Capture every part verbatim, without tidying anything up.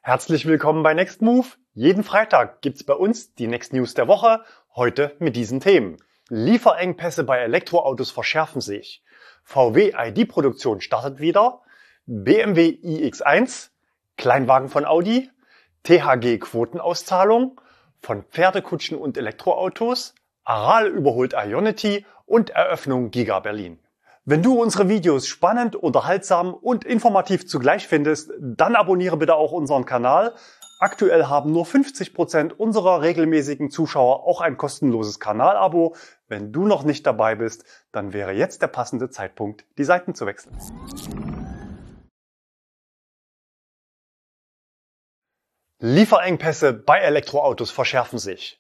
Herzlich willkommen bei Next Move. Jeden Freitag gibt's bei uns die Next News der Woche, heute mit diesen Themen. Lieferengpässe bei Elektroautos verschärfen sich. V W I D-Produktion startet wieder. B M W i X eins, Kleinwagen von Audi, T H G-Quotenauszahlung, von Pferdekutschen und Elektroautos, Aral überholt Ionity und Eröffnung Giga Berlin. Wenn du unsere Videos spannend, unterhaltsam und informativ zugleich findest, dann abonniere bitte auch unseren Kanal. Aktuell haben nur fünfzig Prozent unserer regelmäßigen Zuschauer auch ein kostenloses Kanalabo. Wenn du noch nicht dabei bist, dann wäre jetzt der passende Zeitpunkt, die Seiten zu wechseln. Lieferengpässe bei Elektroautos verschärfen sich.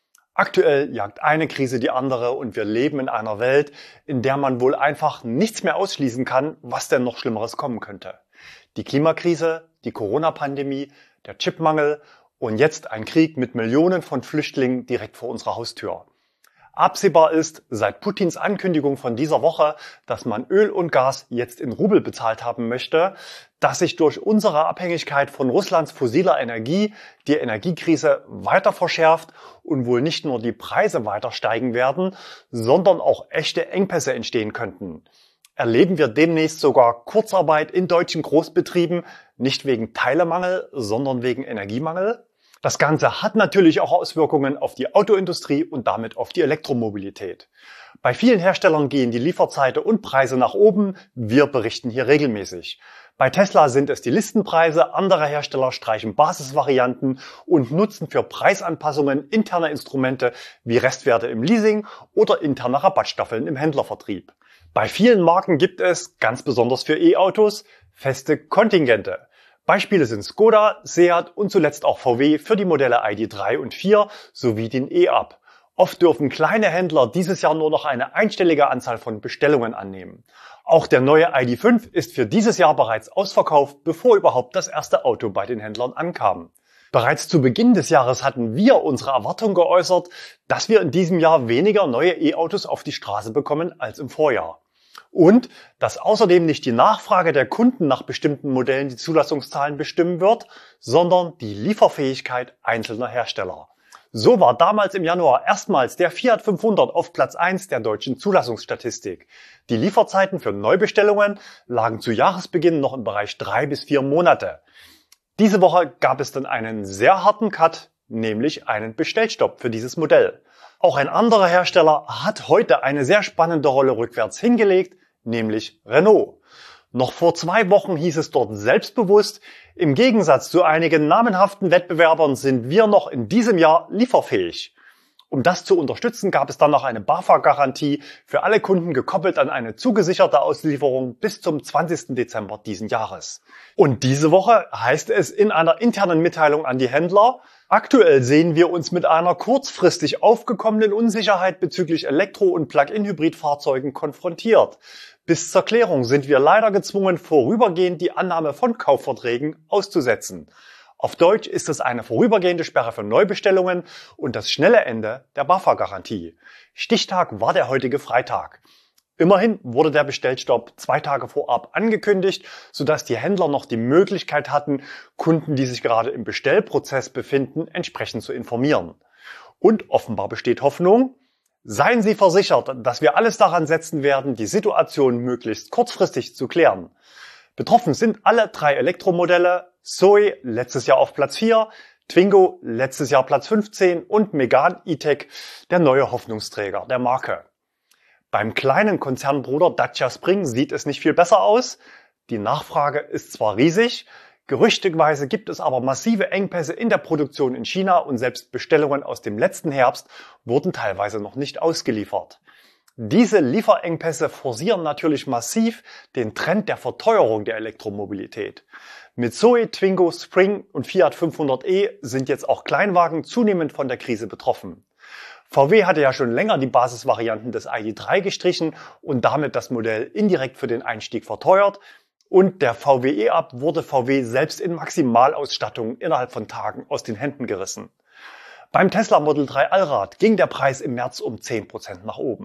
Aktuell jagt eine Krise die andere und wir leben in einer Welt, in der man wohl einfach nichts mehr ausschließen kann, was denn noch Schlimmeres kommen könnte. Die Klimakrise, die Corona-Pandemie, der Chipmangel und jetzt ein Krieg mit Millionen von Flüchtlingen direkt vor unserer Haustür. Absehbar ist seit Putins Ankündigung von dieser Woche, dass man Öl und Gas jetzt in Rubel bezahlt haben möchte, dass sich durch unsere Abhängigkeit von Russlands fossiler Energie die Energiekrise weiter verschärft und wohl nicht nur die Preise weiter steigen werden, sondern auch echte Engpässe entstehen könnten. Erleben wir demnächst sogar Kurzarbeit in deutschen Großbetrieben, nicht wegen Teilemangel, sondern wegen Energiemangel? Das Ganze hat natürlich auch Auswirkungen auf die Autoindustrie und damit auf die Elektromobilität. Bei vielen Herstellern gehen die Lieferzeiten und Preise nach oben. Wir berichten hier regelmäßig. Bei Tesla sind es die Listenpreise, andere Hersteller streichen Basisvarianten und nutzen für Preisanpassungen interne Instrumente wie Restwerte im Leasing oder interne Rabattstaffeln im Händlervertrieb. Bei vielen Marken gibt es, ganz besonders für E-Autos, feste Kontingente. Beispiele sind Skoda, Seat und zuletzt auch V W für die Modelle I D drei und vier sowie den E-Up. Oft dürfen kleine Händler dieses Jahr nur noch eine einstellige Anzahl von Bestellungen annehmen. Auch der neue I D fünf ist für dieses Jahr bereits ausverkauft, bevor überhaupt das erste Auto bei den Händlern ankam. Bereits zu Beginn des Jahres hatten wir unsere Erwartung geäußert, dass wir in diesem Jahr weniger neue E-Autos auf die Straße bekommen als im Vorjahr. Und dass außerdem nicht die Nachfrage der Kunden nach bestimmten Modellen die Zulassungszahlen bestimmen wird, sondern die Lieferfähigkeit einzelner Hersteller. So war damals im Januar erstmals der Fiat fünfhundert auf Platz eins der deutschen Zulassungsstatistik. Die Lieferzeiten für Neubestellungen lagen zu Jahresbeginn noch im Bereich drei bis vier Monate. Diese Woche gab es dann einen sehr harten Cut, nämlich einen Bestellstopp für dieses Modell. Auch ein anderer Hersteller hat heute eine sehr spannende Rolle rückwärts hingelegt, nämlich Renault. Noch vor zwei Wochen hieß es dort selbstbewusst, im Gegensatz zu einigen namenhaften Wettbewerbern sind wir noch in diesem Jahr lieferfähig. Um das zu unterstützen, gab es dann noch eine BAFA-Garantie für alle Kunden gekoppelt an eine zugesicherte Auslieferung bis zum zwanzigsten Dezember diesen Jahres. Und diese Woche heißt es in einer internen Mitteilung an die Händler: Aktuell sehen wir uns mit einer kurzfristig aufgekommenen Unsicherheit bezüglich Elektro- und Plug-in-Hybrid-Fahrzeugen konfrontiert. Bis zur Klärung sind wir leider gezwungen, vorübergehend die Annahme von Kaufverträgen auszusetzen. Auf Deutsch ist es eine vorübergehende Sperre für Neubestellungen und das schnelle Ende der BAFA-Garantie. Stichtag war der heutige Freitag. Immerhin wurde der Bestellstopp zwei Tage vorab angekündigt, sodass die Händler noch die Möglichkeit hatten, Kunden, die sich gerade im Bestellprozess befinden, entsprechend zu informieren. Und offenbar besteht Hoffnung. Seien Sie versichert, dass wir alles daran setzen werden, die Situation möglichst kurzfristig zu klären. Betroffen sind alle drei Elektromodelle: Zoe letztes Jahr auf Platz vier, Twingo letztes Jahr Platz fünfzehn und Megane E-Tech, der neue Hoffnungsträger der Marke. Beim kleinen Konzernbruder Dacia Spring sieht es nicht viel besser aus. Die Nachfrage ist zwar riesig, gerüchteweise gibt es aber massive Engpässe in der Produktion in China und selbst Bestellungen aus dem letzten Herbst wurden teilweise noch nicht ausgeliefert. Diese Lieferengpässe forcieren natürlich massiv den Trend der Verteuerung der Elektromobilität. Mit Zoe, Twingo, Spring und Fiat fünfhundert e sind jetzt auch Kleinwagen zunehmend von der Krise betroffen. V W hatte ja schon länger die Basisvarianten des I D drei gestrichen und damit das Modell indirekt für den Einstieg verteuert. Und der V W E-Up wurde V W selbst in Maximalausstattung innerhalb von Tagen aus den Händen gerissen. Beim Tesla Model drei Allrad ging der Preis im März um zehn Prozent nach oben.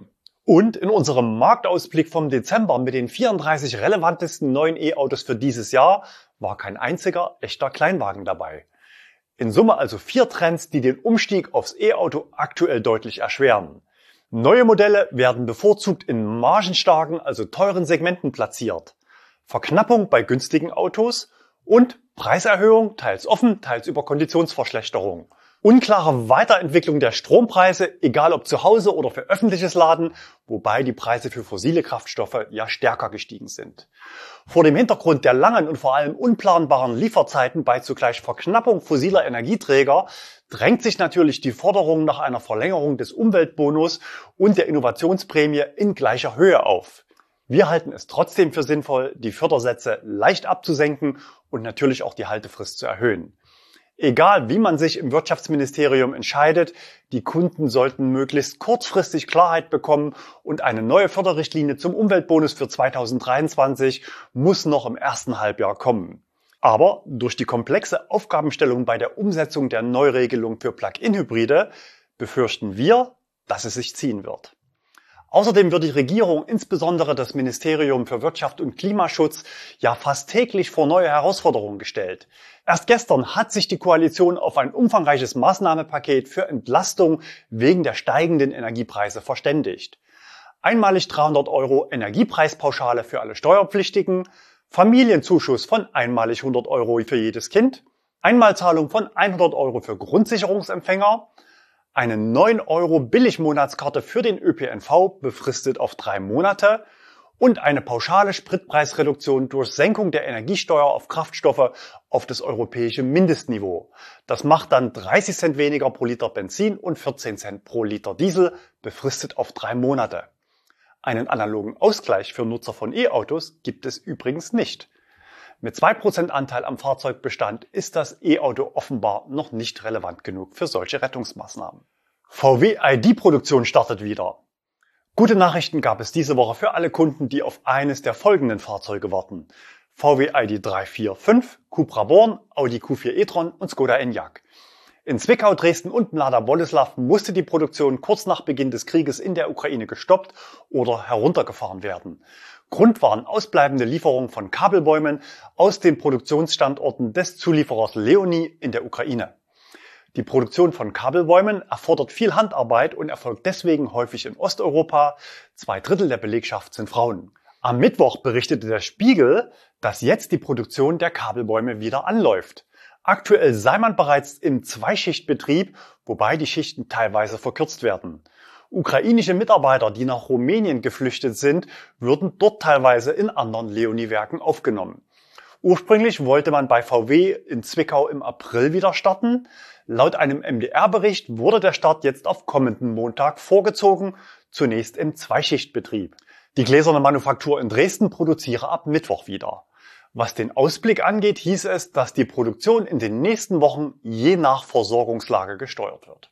Und in unserem Marktausblick vom Dezember mit den vierunddreißig relevantesten neuen E-Autos für dieses Jahr war kein einziger echter Kleinwagen dabei. In Summe also vier Trends, die den Umstieg aufs E-Auto aktuell deutlich erschweren. Neue Modelle werden bevorzugt in margenstarken, also teuren Segmenten platziert. Verknappung bei günstigen Autos und Preiserhöhung, teils offen, teils über Konditionsverschlechterung. Unklare Weiterentwicklung der Strompreise, egal ob zu Hause oder für öffentliches Laden, wobei die Preise für fossile Kraftstoffe ja stärker gestiegen sind. Vor dem Hintergrund der langen und vor allem unplanbaren Lieferzeiten bei zugleich Verknappung fossiler Energieträger drängt sich natürlich die Forderung nach einer Verlängerung des Umweltbonus und der Innovationsprämie in gleicher Höhe auf. Wir halten es trotzdem für sinnvoll, die Fördersätze leicht abzusenken und natürlich auch die Haltefrist zu erhöhen. Egal, wie man sich im Wirtschaftsministerium entscheidet, die Kunden sollten möglichst kurzfristig Klarheit bekommen und eine neue Förderrichtlinie zum Umweltbonus für zweitausenddreiundzwanzig muss noch im ersten Halbjahr kommen. Aber durch die komplexe Aufgabenstellung bei der Umsetzung der Neuregelung für Plug-in-Hybride befürchten wir, dass es sich ziehen wird. Außerdem wird die Regierung, insbesondere das Ministerium für Wirtschaft und Klimaschutz, ja fast täglich vor neue Herausforderungen gestellt. Erst gestern hat sich die Koalition auf ein umfangreiches Maßnahmenpaket für Entlastung wegen der steigenden Energiepreise verständigt. Einmalig dreihundert Euro Energiepreispauschale für alle Steuerpflichtigen, Familienzuschuss von einmalig hundert Euro für jedes Kind, Einmalzahlung von hundert Euro für Grundsicherungsempfänger, eine neun Euro Billigmonatskarte für den Ö P N V befristet auf drei Monate und eine pauschale Spritpreisreduktion durch Senkung der Energiesteuer auf Kraftstoffe auf das europäische Mindestniveau. Das macht dann dreißig Cent weniger pro Liter Benzin und vierzehn Cent pro Liter Diesel, befristet auf drei Monate. Einen analogen Ausgleich für Nutzer von E-Autos gibt es übrigens nicht. Mit zwei Prozent Anteil am Fahrzeugbestand ist das E-Auto offenbar noch nicht relevant genug für solche Rettungsmaßnahmen. V W I D-Produktion startet wieder. Gute Nachrichten gab es diese Woche für alle Kunden, die auf eines der folgenden Fahrzeuge warten. V W I D drei vier fünf, Cupra Born, Audi Q vier e-tron und Skoda Enyaq. In Zwickau, Dresden und Mlada-Boleslaw musste die Produktion kurz nach Beginn des Krieges in der Ukraine gestoppt oder heruntergefahren werden. Grund waren ausbleibende Lieferungen von Kabelbäumen aus den Produktionsstandorten des Zulieferers Leoni in der Ukraine. Die Produktion von Kabelbäumen erfordert viel Handarbeit und erfolgt deswegen häufig in Osteuropa. Zwei Drittel der Belegschaft sind Frauen. Am Mittwoch berichtete der Spiegel, dass jetzt die Produktion der Kabelbäume wieder anläuft. Aktuell sei man bereits im Zweischichtbetrieb, wobei die Schichten teilweise verkürzt werden. Ukrainische Mitarbeiter, die nach Rumänien geflüchtet sind, würden dort teilweise in anderen Leoni-Werken aufgenommen. Ursprünglich wollte man bei V W in Zwickau im April wieder starten. Laut einem M D R-Bericht wurde der Start jetzt auf kommenden Montag vorgezogen, zunächst im Zweischichtbetrieb. Die gläserne Manufaktur in Dresden produziere ab Mittwoch wieder. Was den Ausblick angeht, hieß es, dass die Produktion in den nächsten Wochen je nach Versorgungslage gesteuert wird.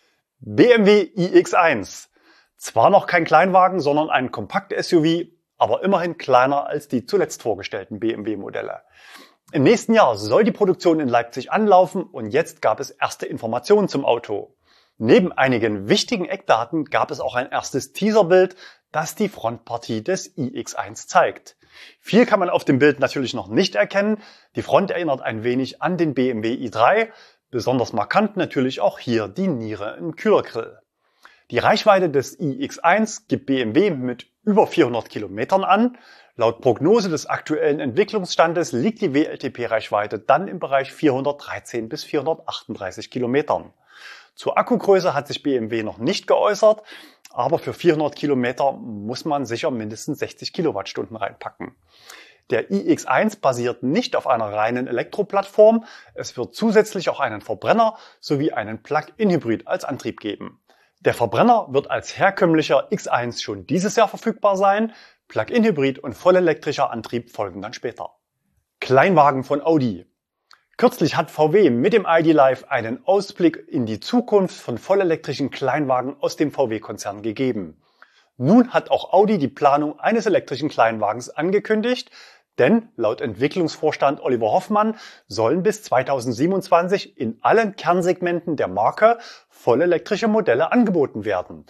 B M W i X eins. Zwar noch kein Kleinwagen, sondern ein Kompakt-S U V, aber immerhin kleiner als die zuletzt vorgestellten B M W-Modelle. Im nächsten Jahr soll die Produktion in Leipzig anlaufen und jetzt gab es erste Informationen zum Auto. Neben einigen wichtigen Eckdaten gab es auch ein erstes Teaserbild, das die Frontpartie des i X eins zeigt. Viel kann man auf dem Bild natürlich noch nicht erkennen. Die Front erinnert ein wenig an den B M W i drei. Besonders markant natürlich auch hier die Niere im Kühlergrill. Die Reichweite des i X eins gibt B M W mit über vierhundert Kilometern an. Laut Prognose des aktuellen Entwicklungsstandes liegt die W L T P-Reichweite dann im Bereich vierhundertdreizehn bis vierhundertachtunddreißig Kilometern. Zur Akkugröße hat sich B M W noch nicht geäußert, aber für vierhundert Kilometer muss man sicher mindestens sechzig Kilowattstunden reinpacken. Der i X eins basiert nicht auf einer reinen Elektroplattform. Es wird zusätzlich auch einen Verbrenner sowie einen Plug-in-Hybrid als Antrieb geben. Der Verbrenner wird als herkömmlicher X eins schon dieses Jahr verfügbar sein. Plug-in-Hybrid und vollelektrischer Antrieb folgen dann später. Kleinwagen von Audi. Kürzlich hat V W mit dem I D. Live einen Ausblick in die Zukunft von vollelektrischen Kleinwagen aus dem V W-Konzern gegeben. Nun hat auch Audi die Planung eines elektrischen Kleinwagens angekündigt, denn laut Entwicklungsvorstand Oliver Hoffmann sollen bis zweitausendsiebenundzwanzig in allen Kernsegmenten der Marke vollelektrische Modelle angeboten werden.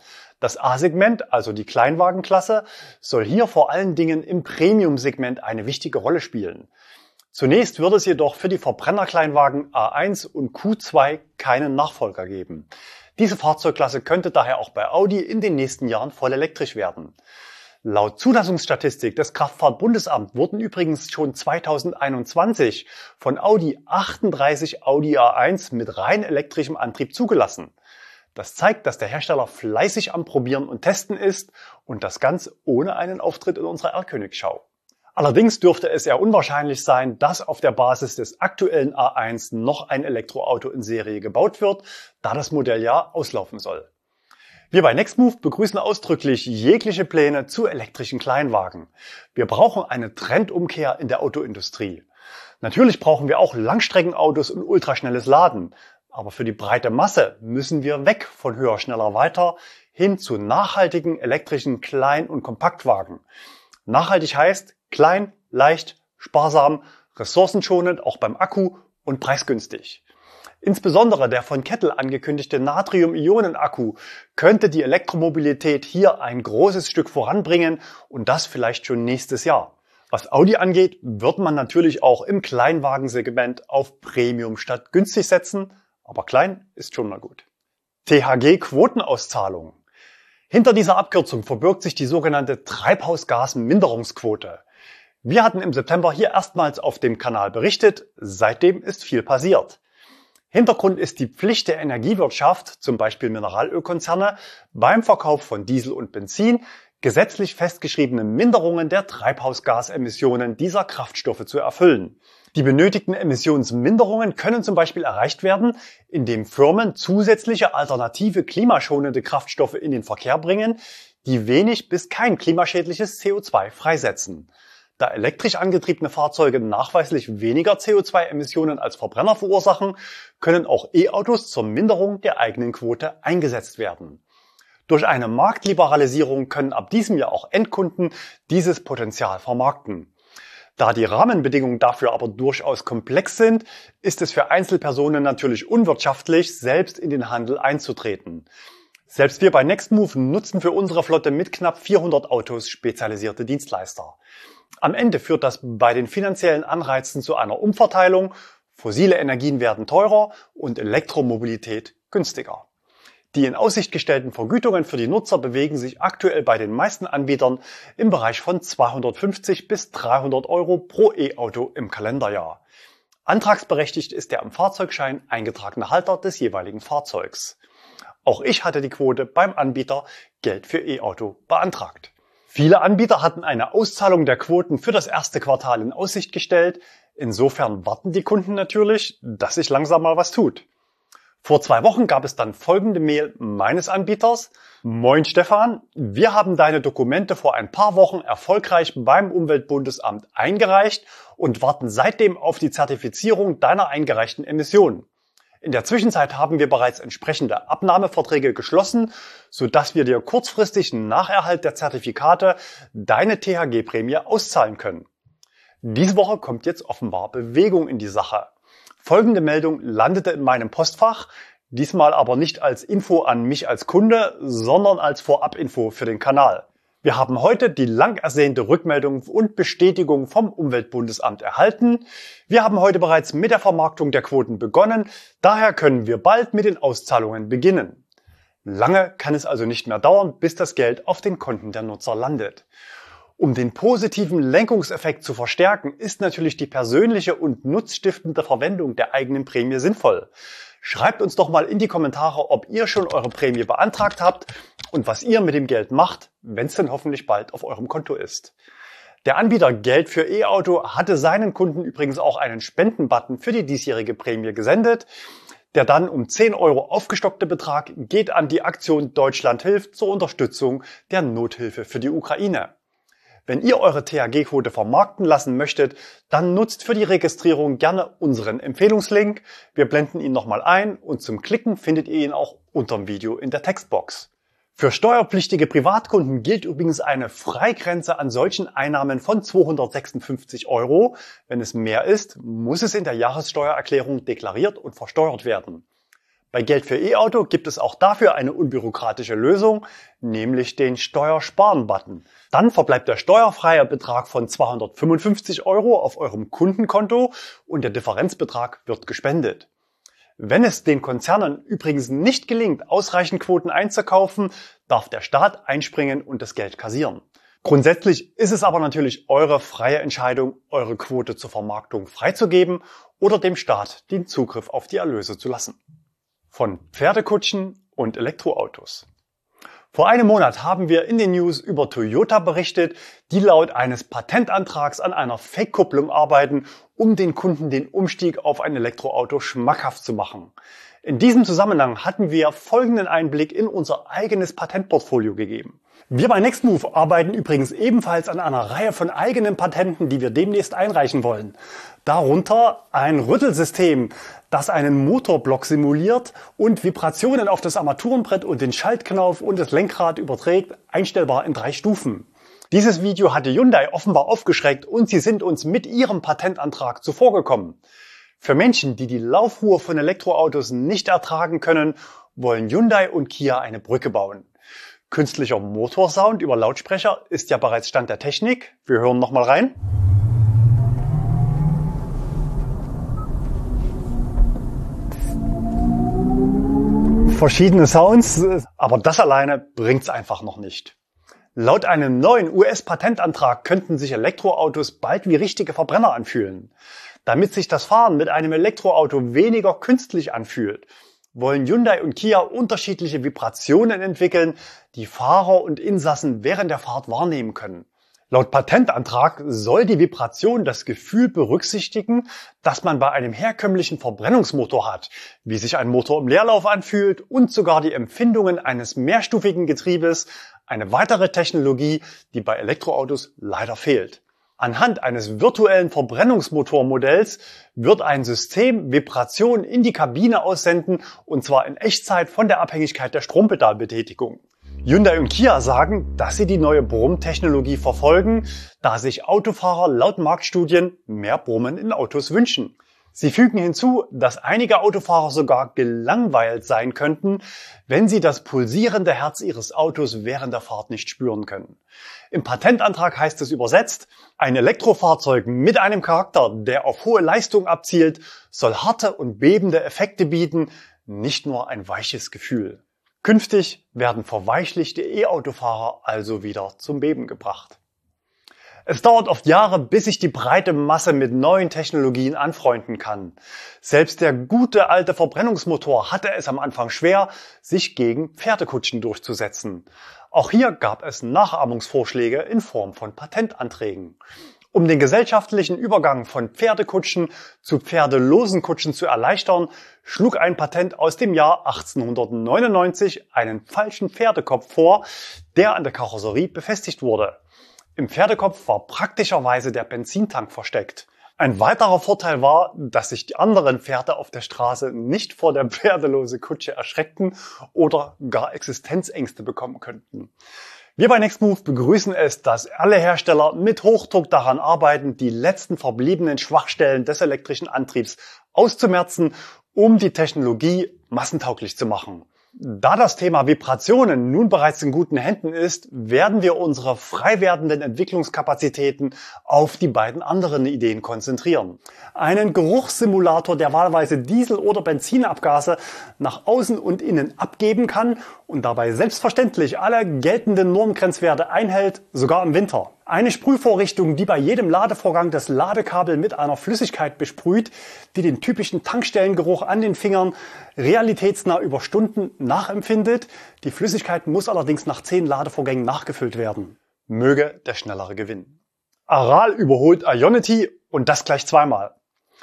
Das A-Segment, also die Kleinwagenklasse, soll hier vor allen Dingen im Premium-Segment eine wichtige Rolle spielen. Zunächst wird es jedoch für die Verbrennerkleinwagen A eins und Q zwei keinen Nachfolger geben. Diese Fahrzeugklasse könnte daher auch bei Audi in den nächsten Jahren voll elektrisch werden. Laut Zulassungsstatistik des Kraftfahrtbundesamt wurden übrigens schon zweitausendeinundzwanzig von Audi achtunddreißig Audi A eins mit rein elektrischem Antrieb zugelassen. Das zeigt, dass der Hersteller fleißig am Probieren und Testen ist und das Ganze ohne einen Auftritt in unserer R-Königschau. Allerdings dürfte es eher unwahrscheinlich sein, dass auf der Basis des aktuellen A eins noch ein Elektroauto in Serie gebaut wird, da das Modelljahr auslaufen soll. Wir bei Nextmove begrüßen ausdrücklich jegliche Pläne zu elektrischen Kleinwagen. Wir brauchen eine Trendumkehr in der Autoindustrie. Natürlich brauchen wir auch Langstreckenautos und ultraschnelles Laden. Aber für die breite Masse müssen wir weg von höher, schneller, weiter hin zu nachhaltigen elektrischen Klein- und Kompaktwagen. Nachhaltig heißt klein, leicht, sparsam, ressourcenschonend, auch beim Akku und preisgünstig. Insbesondere der von Kettle angekündigte Natrium-Ionen-Akku könnte die Elektromobilität hier ein großes Stück voranbringen und das vielleicht schon nächstes Jahr. Was Audi angeht, wird man natürlich auch im Kleinwagensegment auf Premium statt günstig setzen, aber klein ist schon mal gut. T H G-Quotenauszahlung. Hinter dieser Abkürzung verbirgt sich die sogenannte Treibhausgasminderungsquote. Wir hatten im September hier erstmals auf dem Kanal berichtet, seitdem ist viel passiert. Hintergrund ist die Pflicht der Energiewirtschaft, zum Beispiel Mineralölkonzerne, beim Verkauf von Diesel und Benzin gesetzlich festgeschriebene Minderungen der Treibhausgasemissionen dieser Kraftstoffe zu erfüllen. Die benötigten Emissionsminderungen können zum Beispiel erreicht werden, indem Firmen zusätzliche alternative klimaschonende Kraftstoffe in den Verkehr bringen, die wenig bis kein klimaschädliches C O zwei freisetzen. Da elektrisch angetriebene Fahrzeuge nachweislich weniger C O zwei Emissionen als Verbrenner verursachen, können auch E-Autos zur Minderung der eigenen Quote eingesetzt werden. Durch eine Marktliberalisierung können ab diesem Jahr auch Endkunden dieses Potenzial vermarkten. Da die Rahmenbedingungen dafür aber durchaus komplex sind, ist es für Einzelpersonen natürlich unwirtschaftlich, selbst in den Handel einzutreten. Selbst wir bei Nextmove nutzen für unsere Flotte mit knapp vierhundert Autos spezialisierte Dienstleister. Am Ende führt das bei den finanziellen Anreizen zu einer Umverteilung, fossile Energien werden teurer und Elektromobilität günstiger. Die in Aussicht gestellten Vergütungen für die Nutzer bewegen sich aktuell bei den meisten Anbietern im Bereich von zweihundertfünfzig bis dreihundert Euro pro E-Auto im Kalenderjahr. Antragsberechtigt ist der am Fahrzeugschein eingetragene Halter des jeweiligen Fahrzeugs. Auch ich hatte die Quote beim Anbieter Geld für E-Auto beantragt. Viele Anbieter hatten eine Auszahlung der Quoten für das erste Quartal in Aussicht gestellt. Insofern warten die Kunden natürlich, dass sich langsam mal was tut. Vor zwei Wochen gab es dann folgende Mail meines Anbieters. Moin Stefan, wir haben deine Dokumente vor ein paar Wochen erfolgreich beim Umweltbundesamt eingereicht und warten seitdem auf die Zertifizierung deiner eingereichten Emissionen. In der Zwischenzeit haben wir bereits entsprechende Abnahmeverträge geschlossen, sodass wir dir kurzfristig nach Erhalt der Zertifikate deine T H G-Prämie auszahlen können. Diese Woche kommt jetzt offenbar Bewegung in die Sache. Folgende Meldung landete in meinem Postfach, diesmal aber nicht als Info an mich als Kunde, sondern als Vorabinfo für den Kanal. Wir haben heute die lang ersehnte Rückmeldung und Bestätigung vom Umweltbundesamt erhalten. Wir haben heute bereits mit der Vermarktung der Quoten begonnen, daher können wir bald mit den Auszahlungen beginnen. Lange kann es also nicht mehr dauern, bis das Geld auf den Konten der Nutzer landet. Um den positiven Lenkungseffekt zu verstärken, ist natürlich die persönliche und nutzstiftende Verwendung der eigenen Prämie sinnvoll. Schreibt uns doch mal in die Kommentare, ob ihr schon eure Prämie beantragt habt und was ihr mit dem Geld macht, wenn es denn hoffentlich bald auf eurem Konto ist. Der Anbieter Geld für E-Auto hatte seinen Kunden übrigens auch einen Spendenbutton für die diesjährige Prämie gesendet. Der dann um zehn Euro aufgestockte Betrag geht an die Aktion Deutschland hilft zur Unterstützung der Nothilfe für die Ukraine. Wenn ihr eure T H G-Quote vermarkten lassen möchtet, dann nutzt für die Registrierung gerne unseren Empfehlungslink. Wir blenden ihn nochmal ein und zum Klicken findet ihr ihn auch unterm Video in der Textbox. Für steuerpflichtige Privatkunden gilt übrigens eine Freigrenze an solchen Einnahmen von zweihundertsechsundfünfzig Euro. Wenn es mehr ist, muss es in der Jahressteuererklärung deklariert und versteuert werden. Bei Geld für E-Auto gibt es auch dafür eine unbürokratische Lösung, nämlich den Steuersparen-Button. Dann verbleibt der steuerfreie Betrag von zweihundertfünfundfünfzig Euro auf eurem Kundenkonto und der Differenzbetrag wird gespendet. Wenn es den Konzernen übrigens nicht gelingt, ausreichend Quoten einzukaufen, darf der Staat einspringen und das Geld kassieren. Grundsätzlich ist es aber natürlich eure freie Entscheidung, eure Quote zur Vermarktung freizugeben oder dem Staat den Zugriff auf die Erlöse zu lassen. Von Pferdekutschen und Elektroautos. Vor einem Monat haben wir in den News über Toyota berichtet, die laut eines Patentantrags an einer Fake-Kupplung arbeiten, um den Kunden den Umstieg auf ein Elektroauto schmackhaft zu machen. In diesem Zusammenhang hatten wir folgenden Einblick in unser eigenes Patentportfolio gegeben. Wir bei Nextmove arbeiten übrigens ebenfalls an einer Reihe von eigenen Patenten, die wir demnächst einreichen wollen. Darunter ein Rüttelsystem, das einen Motorblock simuliert und Vibrationen auf das Armaturenbrett und den Schaltknauf und das Lenkrad überträgt, einstellbar in drei Stufen. Dieses Video hatte Hyundai offenbar aufgeschreckt und sie sind uns mit ihrem Patentantrag zuvorgekommen. Für Menschen, die die Laufruhe von Elektroautos nicht ertragen können, wollen Hyundai und Kia eine Brücke bauen. Künstlicher Motorsound über Lautsprecher ist ja bereits Stand der Technik. Wir hören nochmal rein. Verschiedene Sounds, aber das alleine bringt's einfach noch nicht. Laut einem neuen U S-Patentantrag könnten sich Elektroautos bald wie richtige Verbrenner anfühlen. Damit sich das Fahren mit einem Elektroauto weniger künstlich anfühlt, wollen Hyundai und Kia unterschiedliche Vibrationen entwickeln, die Fahrer und Insassen während der Fahrt wahrnehmen können. Laut Patentantrag soll die Vibration das Gefühl berücksichtigen, das man bei einem herkömmlichen Verbrennungsmotor hat, wie sich ein Motor im Leerlauf anfühlt und sogar die Empfindungen eines mehrstufigen Getriebes, eine weitere Technologie, die bei Elektroautos leider fehlt. Anhand eines virtuellen Verbrennungsmotormodells wird ein System Vibrationen in die Kabine aussenden, und zwar in Echtzeit von der Abhängigkeit der Strompedalbetätigung. Hyundai und Kia sagen, dass sie die neue Brummtechnologie verfolgen, da sich Autofahrer laut Marktstudien mehr Brummen in Autos wünschen. Sie fügen hinzu, dass einige Autofahrer sogar gelangweilt sein könnten, wenn sie das pulsierende Herz ihres Autos während der Fahrt nicht spüren können. Im Patentantrag heißt es übersetzt, ein Elektrofahrzeug mit einem Charakter, der auf hohe Leistung abzielt, soll harte und bebende Effekte bieten, nicht nur ein weiches Gefühl. Künftig werden verweichlichte E-Autofahrer also wieder zum Beben gebracht. Es dauert oft Jahre, bis sich die breite Masse mit neuen Technologien anfreunden kann. Selbst der gute alte Verbrennungsmotor hatte es am Anfang schwer, sich gegen Pferdekutschen durchzusetzen. Auch hier gab es Nachahmungsvorschläge in Form von Patentanträgen. Um den gesellschaftlichen Übergang von Pferdekutschen zu pferdelosen Kutschen zu erleichtern, schlug ein Patent aus dem Jahr achtzehnhundertneunundneunzig einen falschen Pferdekopf vor, der an der Karosserie befestigt wurde. Im Pferdekopf war praktischerweise der Benzintank versteckt. Ein weiterer Vorteil war, dass sich die anderen Pferde auf der Straße nicht vor der pferdelose Kutsche erschreckten oder gar Existenzängste bekommen könnten. Wir bei Nextmove begrüßen es, dass alle Hersteller mit Hochdruck daran arbeiten, die letzten verbliebenen Schwachstellen des elektrischen Antriebs auszumerzen, um die Technologie massentauglich zu machen. Da das Thema Vibrationen nun bereits in guten Händen ist, werden wir unsere frei werdenden Entwicklungskapazitäten auf die beiden anderen Ideen konzentrieren. Einen Geruchssimulator, der wahlweise Diesel- oder Benzinabgase nach außen und innen abgeben kann und dabei selbstverständlich alle geltenden Normgrenzwerte einhält, sogar im Winter. Eine Sprühvorrichtung, die bei jedem Ladevorgang das Ladekabel mit einer Flüssigkeit besprüht, die den typischen Tankstellengeruch an den Fingern realitätsnah über Stunden nachempfindet. Die Flüssigkeit muss allerdings nach zehn Ladevorgängen nachgefüllt werden. Möge der Schnellere gewinnen. Aral überholt Ionity und das gleich zweimal.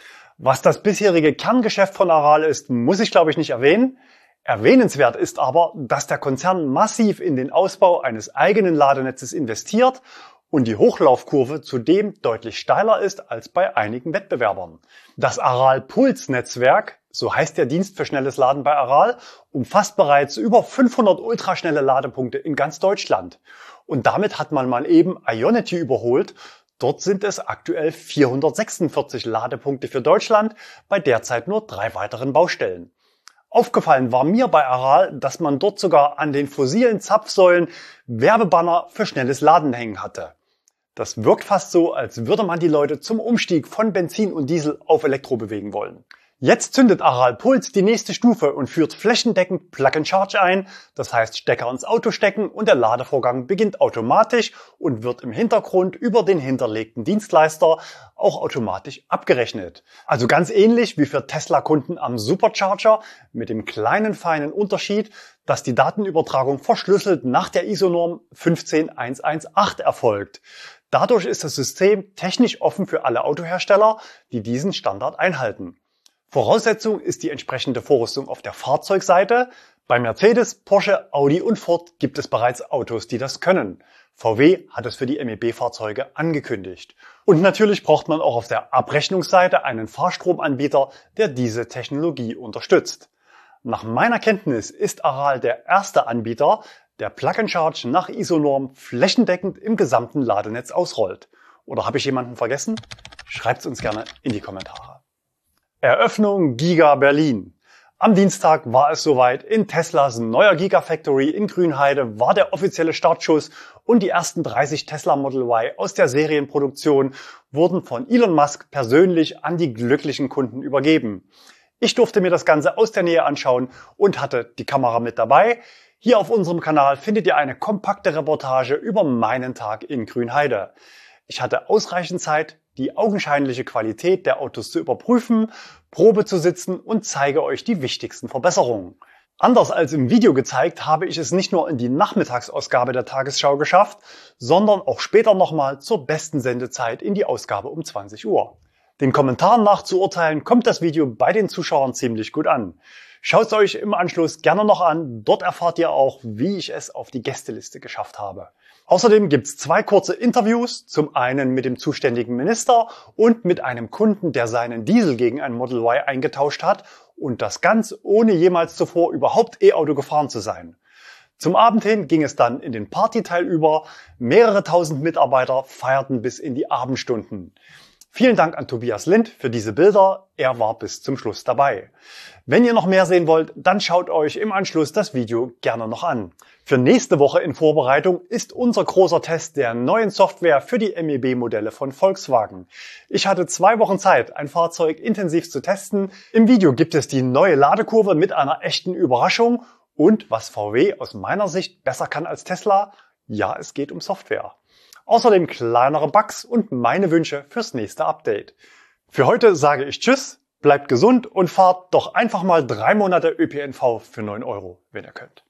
Was das bisherige Kerngeschäft von Aral ist, muss ich glaube ich nicht erwähnen. Erwähnenswert ist aber, dass der Konzern massiv in den Ausbau eines eigenen Ladenetzes investiert und die Hochlaufkurve zudem deutlich steiler ist als bei einigen Wettbewerbern. Das Aral Puls Netzwerk, so heißt der Dienst für schnelles Laden bei Aral, umfasst bereits über fünfhundert ultraschnelle Ladepunkte in ganz Deutschland. Und damit hat man mal eben Ionity überholt. Dort sind es aktuell vierhundertsechsundvierzig Ladepunkte für Deutschland bei derzeit nur drei weiteren Baustellen. Aufgefallen war mir bei Aral, dass man dort sogar an den fossilen Zapfsäulen Werbebanner für schnelles Laden hängen hatte. Das wirkt fast so, als würde man die Leute zum Umstieg von Benzin und Diesel auf Elektro bewegen wollen. Jetzt zündet Aral Puls die nächste Stufe und führt flächendeckend Plug and Charge ein, das heißt Stecker ins Auto stecken und der Ladevorgang beginnt automatisch und wird im Hintergrund über den hinterlegten Dienstleister auch automatisch abgerechnet. Also ganz ähnlich wie für Tesla-Kunden am Supercharger mit dem kleinen feinen Unterschied, dass die Datenübertragung verschlüsselt nach der I S O-Norm fünfzehn eins eins acht erfolgt. Dadurch ist das System technisch offen für alle Autohersteller, die diesen Standard einhalten. Voraussetzung ist die entsprechende Vorrüstung auf der Fahrzeugseite. Bei Mercedes, Porsche, Audi und Ford gibt es bereits Autos, die das können. V W hat es für die M E B-Fahrzeuge angekündigt. Und natürlich braucht man auch auf der Abrechnungsseite einen Fahrstromanbieter, der diese Technologie unterstützt. Nach meiner Kenntnis ist Aral der erste Anbieter, der Plug and Charge nach I S O-Norm flächendeckend im gesamten Ladenetz ausrollt. Oder habe ich jemanden vergessen? Schreibt es uns gerne in die Kommentare. Eröffnung Giga Berlin. Am Dienstag war es soweit. In Teslas neuer Gigafactory in Grünheide war der offizielle Startschuss und die ersten dreißig Tesla Model Y aus der Serienproduktion wurden von Elon Musk persönlich an die glücklichen Kunden übergeben. Ich durfte mir das Ganze aus der Nähe anschauen und hatte die Kamera mit dabei. Hier auf unserem Kanal findet ihr eine kompakte Reportage über meinen Tag in Grünheide. Ich hatte ausreichend Zeit, die augenscheinliche Qualität der Autos zu überprüfen, Probe zu sitzen und zeige euch die wichtigsten Verbesserungen. Anders als im Video gezeigt, habe ich es nicht nur in die Nachmittagsausgabe der Tagesschau geschafft, sondern auch später nochmal zur besten Sendezeit in die Ausgabe um zwanzig Uhr. Den Kommentaren nach zu urteilen, kommt das Video bei den Zuschauern ziemlich gut an. Schaut es euch im Anschluss gerne noch an, dort erfahrt ihr auch, wie ich es auf die Gästeliste geschafft habe. Außerdem gibt's zwei kurze Interviews, zum einen mit dem zuständigen Minister und mit einem Kunden, der seinen Diesel gegen ein Model Y eingetauscht hat und das ganz ohne jemals zuvor überhaupt E-Auto gefahren zu sein. Zum Abend hin ging es dann in den Partyteil über, mehrere tausend Mitarbeiter feierten bis in die Abendstunden. Vielen Dank an Tobias Lind für diese Bilder, er war bis zum Schluss dabei. Wenn ihr noch mehr sehen wollt, dann schaut euch im Anschluss das Video gerne noch an. Für nächste Woche in Vorbereitung ist unser großer Test der neuen Software für die M E B-Modelle von Volkswagen. Ich hatte zwei Wochen Zeit, ein Fahrzeug intensiv zu testen. Im Video gibt es die neue Ladekurve mit einer echten Überraschung und was V W aus meiner Sicht besser kann als Tesla, ja, es geht um Software. Außerdem kleinere Bugs und meine Wünsche fürs nächste Update. Für heute sage ich Tschüss, bleibt gesund und fahrt doch einfach mal drei Monate Ö P N V für neun Euro, wenn ihr könnt.